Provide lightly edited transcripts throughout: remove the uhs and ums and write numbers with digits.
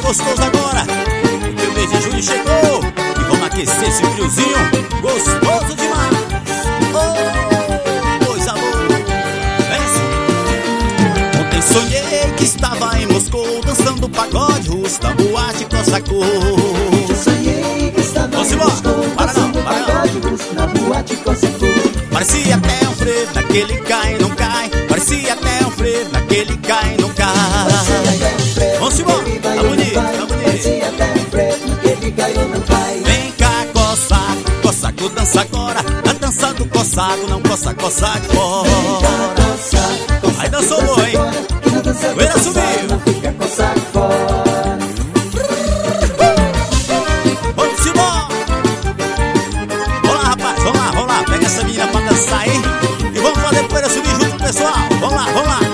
gostoso agora, porque o mês de junho chegou e vamos aquecer esse friozinho gostoso demais. Oh, coisa boa. Ontem sonhei que estava em Moscou dançando pagode russo na boate Cossacô. Sonhei que estava em Moscou dançando pagode russo na boate Cossacô. Parecia até um frevo naquele cai e não cai. Parecia até um frevo naquele cai e não cai. Vamos embora, tá bonito, tá bonito. Parecia até um frevo naquele cai ou não cai. Vem cá, Cossaco, Cossaco dança agora. A dança do Cossaco, não coça, coça de fora. Aí dançou bom, hein? Poeira subiu. Não fica Cossaco fora. Vamos embora. Vamos lá, rapaz, vamos lá. Pega essa menina pra dançar aí e vamos fazer poeira subir junto com o pessoal. Vamos lá, vamos lá.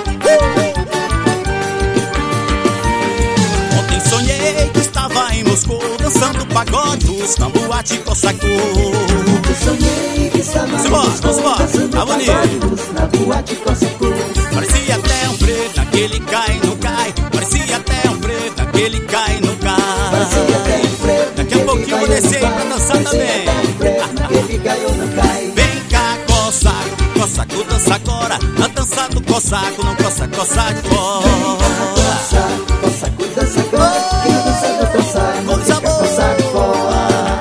Ontem sonhei que estava em Moscou dançando pagode russo na boate Cossacô. Sonhei que estava em Moscou dançando pagode russo na boate Cossacô. Parecia até um frevo naquele cai e não cai. Parecia até um frevo naquele cai e não cai. Daqui a pouquinho vou descer aí pra dançar também. Vem cá, Cossaco, Cossaco dança agora. A dança do Cossaco, não coça, coça de fora. Cossaco dança agora, que na dança do Cossaco não fica Cossaco fora.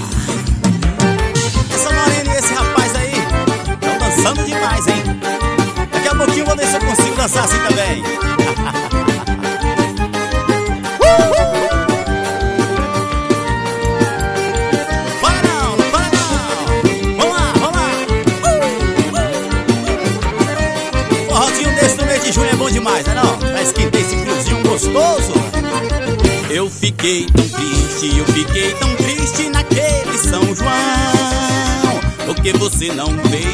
Essa morena e esse rapaz aí estão dançando demais, hein? Daqui a pouquinho vou ver se eu consigo dançar assim também. De junho é bom demais, né não? Pra esquentar esse friozinho gostoso. Eu fiquei tão triste naquele São João, porque você não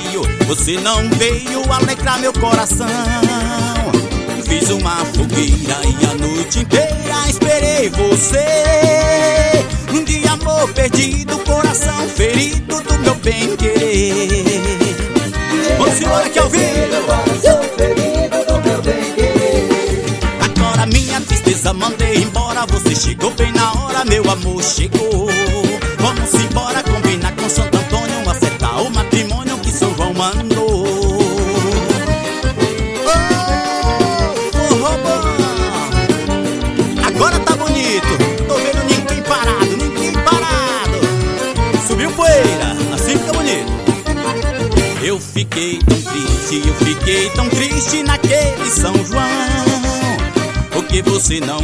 veio alegrar meu coração. Fiz uma fogueira e a noite inteira esperei você. De amor perdido, coração ferido do meu bem querer. Vamos embora que eu vi. Agora minha tristeza mandei embora. Você chegou bem na hora, meu amor chegou. Vamos embora, combinar com Santo Antônio, acertar o matrimônio que São João mandou. Agora tá bonito. Tô vendo ninguém parado. Subiu poeira, assim fica bonito. Eu fiquei tão triste naquele São João, porque você não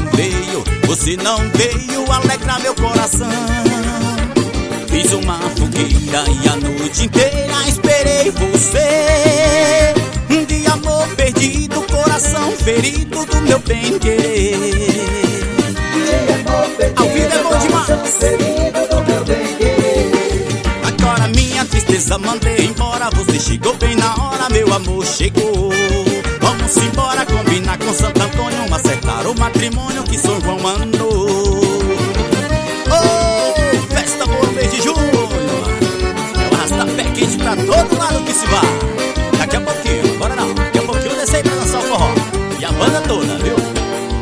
veio alegrar meu coração. Fiz uma fogueira e a noite inteira esperei você. De amor perdido, coração ferido do meu bem querer. A vida é bom demais. Agora minha tristeza mandei embora. Você chegou bem na hora, meu amor chegou. Vamos embora, combinar com Santo Antônio, acertar o matrimônio que São João mandou.